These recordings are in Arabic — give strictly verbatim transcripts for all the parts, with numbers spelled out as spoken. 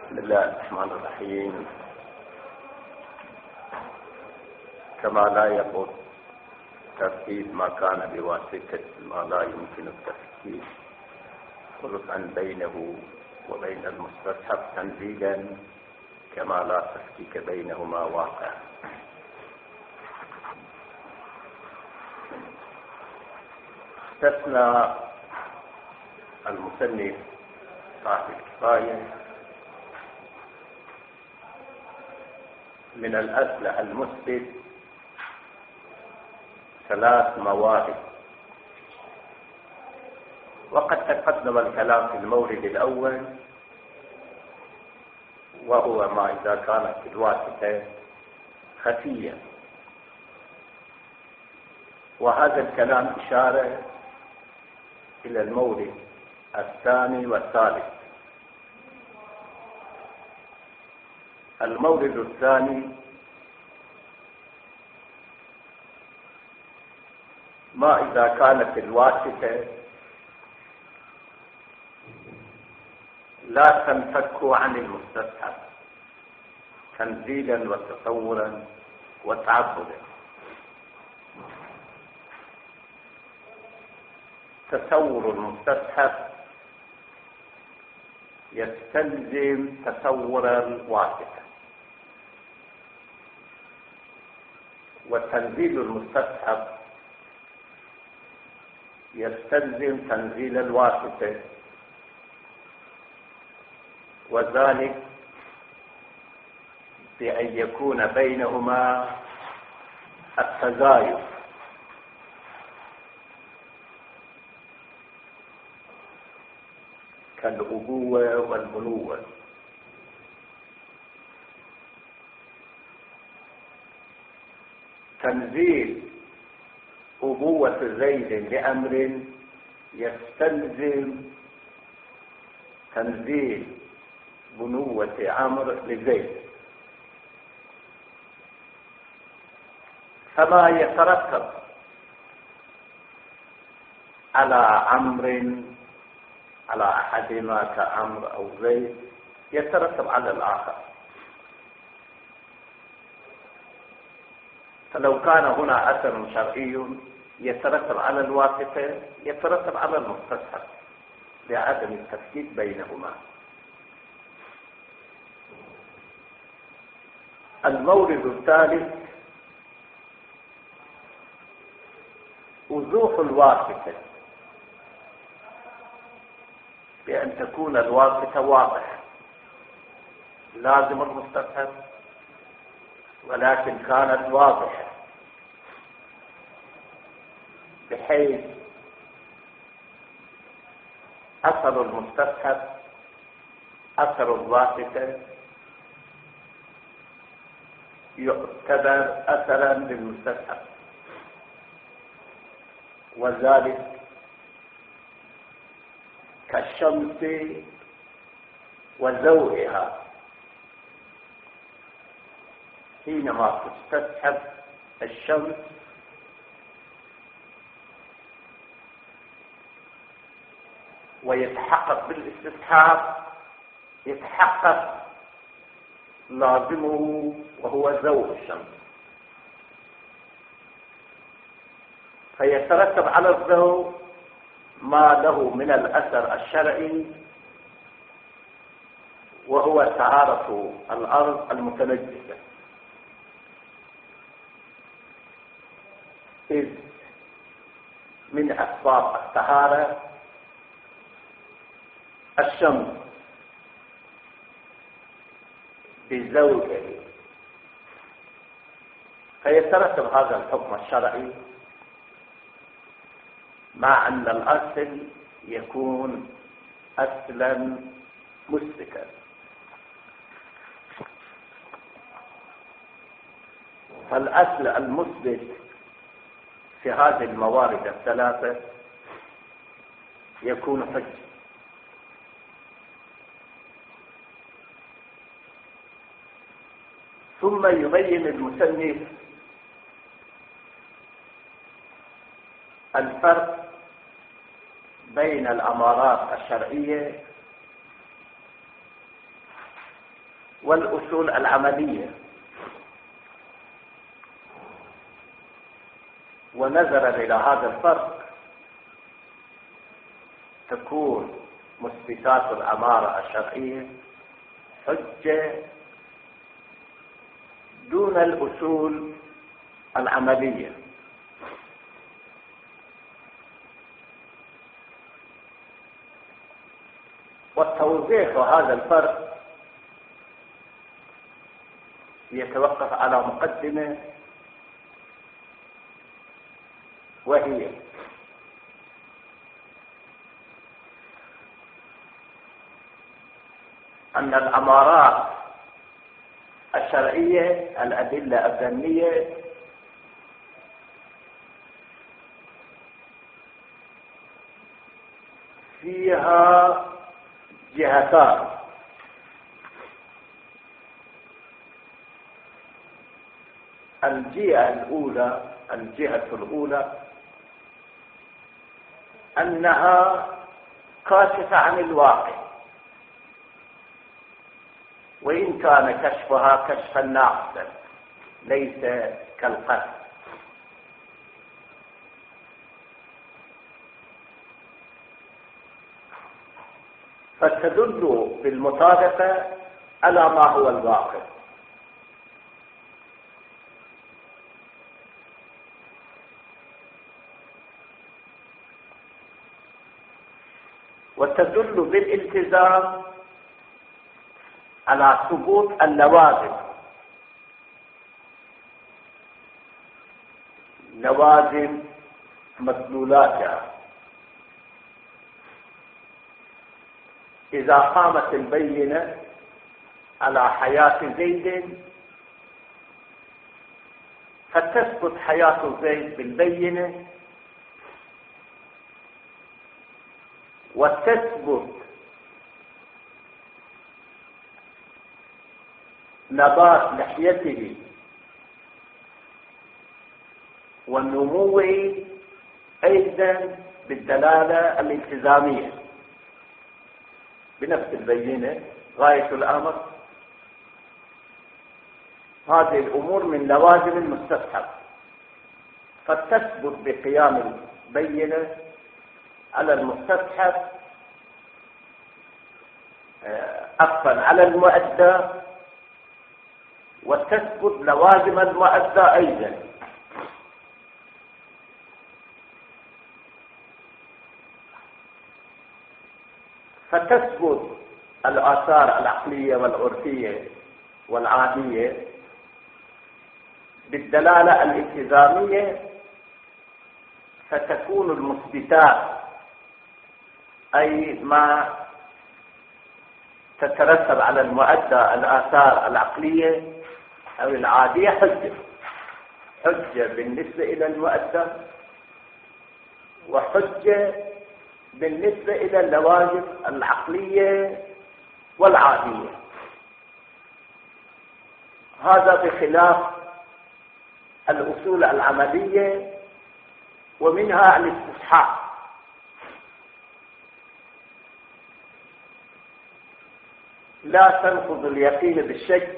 بسم الله الرحمن الرحيم. كما لا يقول ترتيب ما كان بواسطة ما لا يمكن التفكير خلقا بينه وبين المستصحب تنزيلا، كما لا تفكيك بينهما واقع. استثنى المصنف صاحب الكفاية من الأصل المثبت ثلاث موارد، وقد تقدم الكلام في المورد الأول وهو ما إذا كانت الواسطة خفية، وهذا الكلام إشارة إلى المورد الثاني والثالث. المورد الثاني ما إذا كانت الواسطة لا تنفك عن المستصحب تنزيلا وتصورا وتعبدا. تصور المستصحب يستلزم تصور الواسطة، وتنزيل المستصحب يستلزم تنزيل الواسطة، وذلك بأن يكون بينهما التزايد كالأبوة والبنوة. تنزيل أبوة زيد لأمر يستلزم تنزيل بنوة عمرو لزيد، فما يترتب على عمرو على أحدهما كعمرو أو زيد يترتب على الآخر. فلو كان هنا أثر شرعي يترتب على الواسطة يترتب على المستصحب لعدم التفكيك بينهما. المورد الثالث وضوح الواسطة، بأن تكون الواسطة واضحة لازم المستصحب ولكن كانت واضحة بحيث أثر المستصحب أثر الواسطة يعتبر أثرا للمستصحب، وذلك كالشمس وضوئها. حينما تستصحب الشمس ويتحقق بالاستصحاب يتحقق لازمه وهو ضوء الشمس، فيترتب على الضوء ما له من الأثر الشرعي وهو طهارة الأرض المتنجسة، إذ من أسباب الطهارة الشمس بزوجه، فيترتب هذا الحكم الشرعي مع أن الأصل يكون أصلا مسلكا. فالأصل المثبت في هذه الموارد الثلاثة يكون حجة. ثم يبين المصنف الفرق بين الأمارات الشرعية والأصول العملية، ونظرا إلى هذا الفرق تكون مثبتات الأمارة الشرعية حجة دون الأصول العملية. والتوضيح هذا الفرق يتوقف على مقدمة، وهي أن الأمارات الشرعية الأدلة الظنية فيها جهتان: الجهة الأولى الجهة الأولى أنها كاشفة عن الواقع، وإن كان كشفها كشفا ناقصا ليس كالقتل. فتدل بالمطابقة على ما هو الواقع. وتدل بالالتزام على ثبوت اللوازم، لوازم مدلولاتها. إذا قامت البينة على حياة زيد فتثبت حياة زيد بالبينة، وتثبت نبات لحيته والنمو أيضا بالدلالة الالتزامية بنفس البينة. غاية الأمر هذه الأمور من لوازم المستصحب، فتثبت بقيام البينة على المستصحب عفوا على المؤدى، وتثبت لوازم المؤدى أيضا. فتثبت الآثار العقلية والعرفية والعادية بالدلالة الالتزامية، فتكون المثبتات أي ما تترتب على المؤدى الآثار العقلية أو العادية حجة حجة بالنسبة إلى المؤدى، وحجة بالنسبة إلى اللوازم العقلية والعادية. هذا بخلاف الأصول العملية، ومنها الاستصحاب. لا تنقض اليقين بالشك،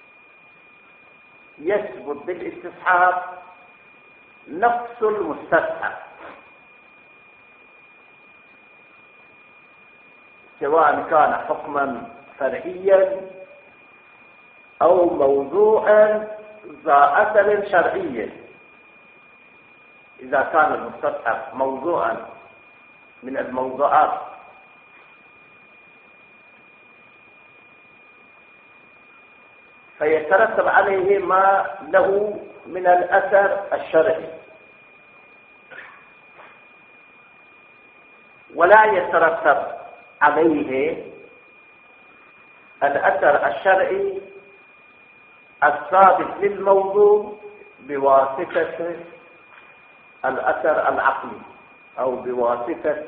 يثبت بالاستصحاب نفس المستصحب، سواء كان حكما فرعيا أو موضوعا ذا أثر شرعي. إذا كان المستصحب موضوعا من الموضوعات فيترتب عليه ما له من الأثر الشرعي، ولا يترتب عليه الأثر الشرعي الثابت للموضوع بواسطة الأثر العقلي أو بواسطة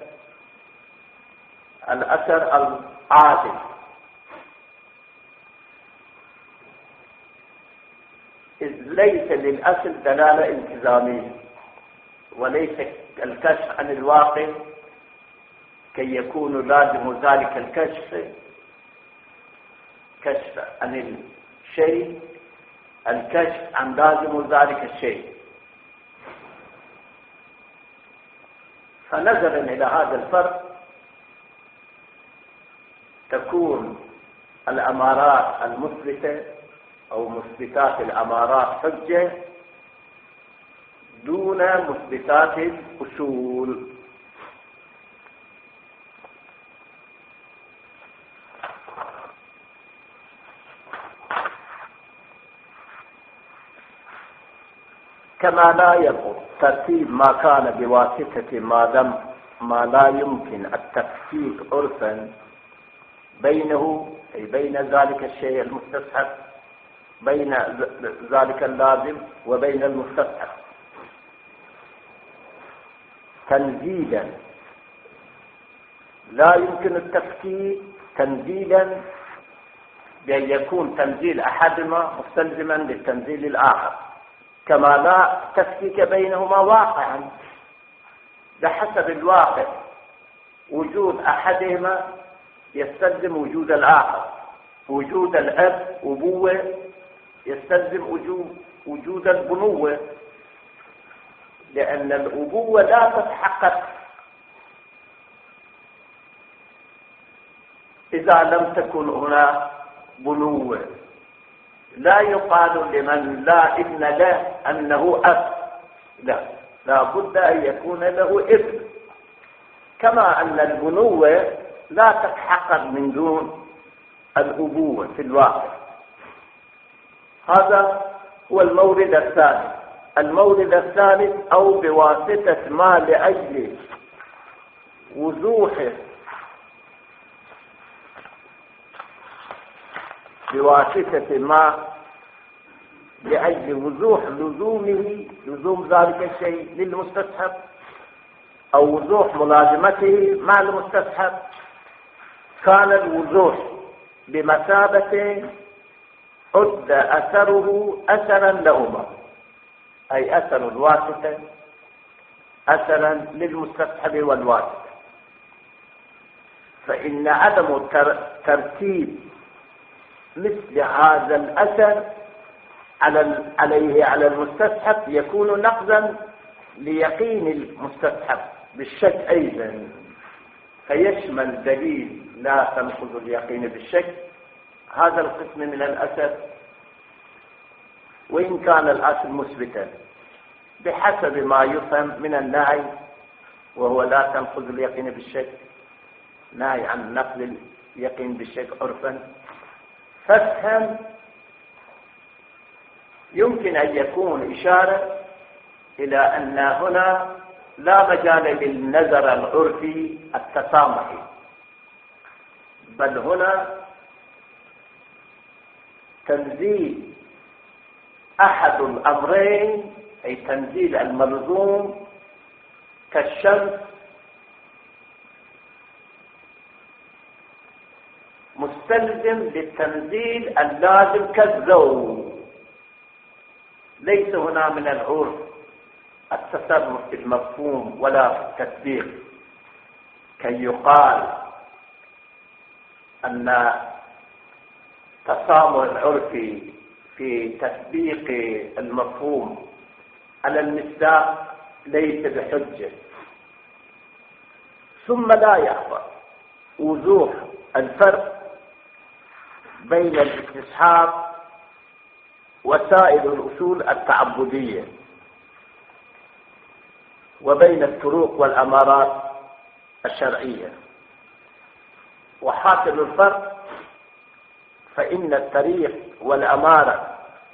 الأثر العادل. إذ ليس للأصل دلالة التزامية، وليس الكشف عن الواقع كي يكون لازم ذلك الكشف الكشف عن الشيء الكشف عن لازم ذلك الشيء. فنظرا إلى هذا الفرق تكون الأمارات المثبتة أو مثبتات الأمارات حجة دون مثبتات الأصول. كما لا يقول ترتيب ما كان بواسطة ما لم ما لا يمكن التفكيك عرفا بينه أي بين ذلك الشيء المستصحب بين ذلك اللازم وبين المستصحب تنزيلا لا يمكن التفكيك تنزيلا بأن يكون تنزيل أحدهما مستلزما للتنزيل الآخر، كما لا تفكيك بينهما واقعا بحسب الواقع. وجود أحدهما يستلزم وجود الآخر، وجود الأب أبوة يستلزم وجود وجود البنوة، لأن الأبوة لا تتحقق إذا لم تكن هنا بنوة. لا يقال لمن لا ابن له أنه أب، لا، لا بد أن يكون له ابن. كما أن البنوة لا تتحقق من دون الأبوة في الواقع. هذا هو المورد الثالث. المورد الثالث أو بواسطة ما لأجل وضوح بواسطة ما لأجل وضوح لزومه لزوم ذلك الشيء للمستصحب أو وضوح ملازمته مع المستصحب، كان الوضوح بمثابة عد أثره أثرا لهما، أي أثر الواسطة أثرا للمستصحب والواسطة. فإن عدم ترتيب مثل هذا الأثر على عليه على المستصحب يكون نقضا ليقين المستصحب بالشك أيضا، فيشمل دليل لا تنقض اليقين بالشك هذا القسم من الأثر، وإن كان الأصل مثبتا بحسب ما يفهم من النهي، وهو لا تنقض اليقين بالشك، نهي عن نقض اليقين بالشك عرفا. فافهم يمكن أن يكون إشارة إلى أن هنا لا مجال للنظر العرفي التسامحي، بل هنا تنزيل أحد الأمرين، أي تنزيل الملزوم كالشمس مستلزم للتنزيل اللازم كالزوج. ليس هنا من العرف التصرف في المفهوم ولا في التطبيق كي يقال أن تسامح العرفي في تطبيق المفهوم على المصداق ليس بحجة. ثم لا يخفى وضوح الفرق بين الاستصحاب وسائر الأصول التعبدية وبين الطرق والأمارات الشرعية. وحاصل الفرق فإن الطريق والأمارة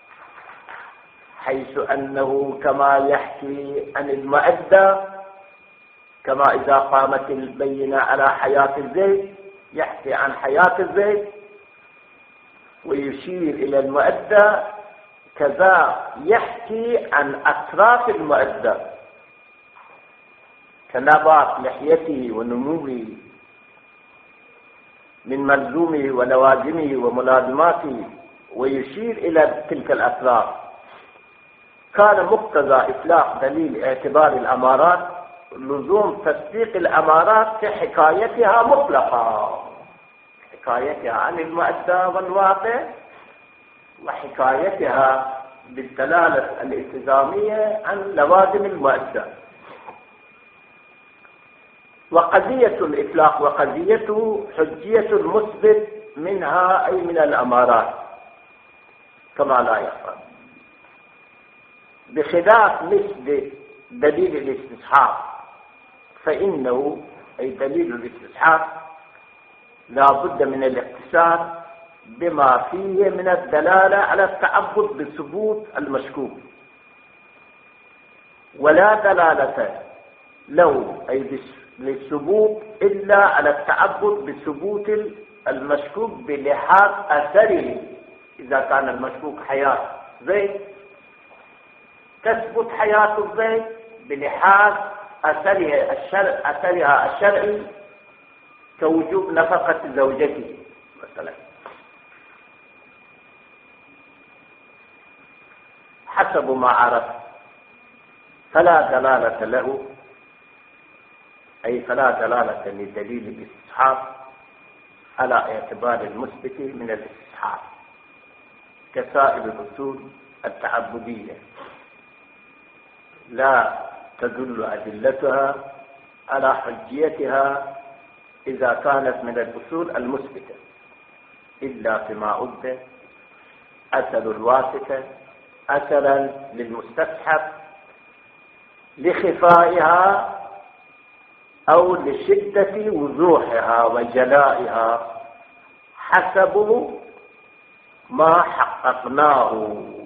حيث أنه كما يحكي عن المؤدى، كما إذا قامت البينة على حياة الزيت يحكي عن حياة الزيت ويشير إلى المؤدى، كذا يحكي عن أطراف المؤدى كنبات لحيته ونموه من ملزومه ولوازمه وملازماته، ويشير إلى تلك الأطراف. كان مقتضى إطلاق دليل اعتبار الأمارات لزوم تصديق الأمارات في حكايتها مطلقة، حكايتها عن المؤدى والواقع، وحكايتها بالدلالة الالتزامية عن لوازم المؤدى. وقضية الإطلاق وقضيته حجية مثبت منها أي من الأمارات كما لا يخفى، بخلاف مثل دليل الاستصحاب، فإنه أي دليل الاستصحاب لا بد من الاقتصار بما فيه من الدلالة على التعبد بثبوت المشكوك، ولا دلالة له أي للثبوت إلا على التعبد بثبوت المشكوك بلحاظ أثره. إذا كان المشكوك حياة زيد تثبت حياة الزيد بلحاظ أثرها الشرع أثرها الشرعي كوجوب نفقة زوجته مثلا. حسب ما عرف فلا دلالة له، أي فلا دلالة لدليل الاستصحاب على اعتبار المثبت من الاستصحاب كسائر الأصول التعبدية، لا تدل أدلتها على حجيتها إذا كانت من الأصول المثبتة إلا فيما عد أثر الواسطة أثرا للمستصحب لخفائها أو لشدة وضوحها وجلائها حسب ما حققناه